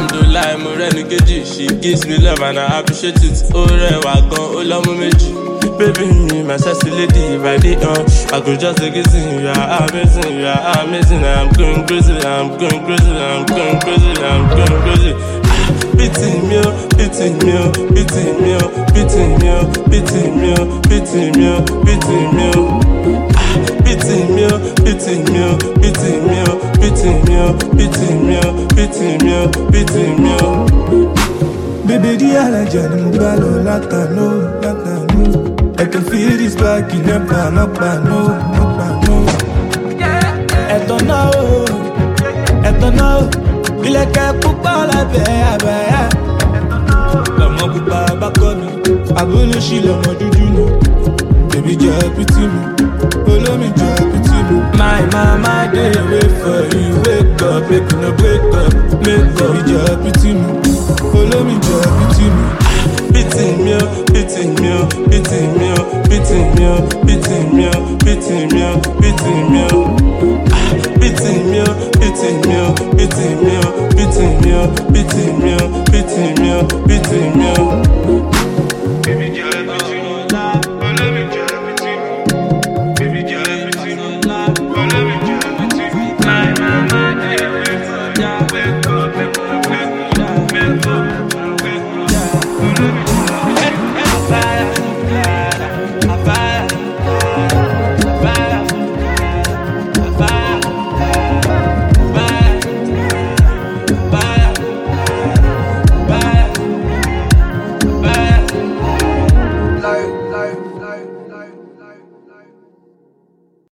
alhamdulillah, mo rẹ́ni kejì. She gives me love and I appreciate it. Ó rẹwà gan, ó lọ́mú méjì. Baby me, my sexy lady, if I did I could just take it in. You are amazing, you are amazing. I'm going crazy, I'm going crazy, I'm going crazy, I'm going crazy. Pity me, pity me, pity me, pity me, pity me, pity me, pity me. Pity me, pity me, pity me, pity me, pity me, pity me, pity me. Baby, the allergen, I'm gonna latano. I can feel this back in the pan, no. I don't know. Il est qu'à poupa la paix, l'homme poupa bakono. Abolo shi l'homme du. Baby, just pity me. Follow me, just pity me. My mama, they wait for you. Wake up, make no break up. Make up, just pity me. Follow me, just pity me. Pity me, pity me, pity me, pity me, pity me, pity me, pity me. Pity me, pity me, pity me, pity me, pity me, pity me, pity me. Baby, just pity me. Follow me, just pity me. Baby, just pity me. Follow me, just pity me. My mama, they wait for ya. Wake up, wake up, wake up, wake up, wake up. Follow me.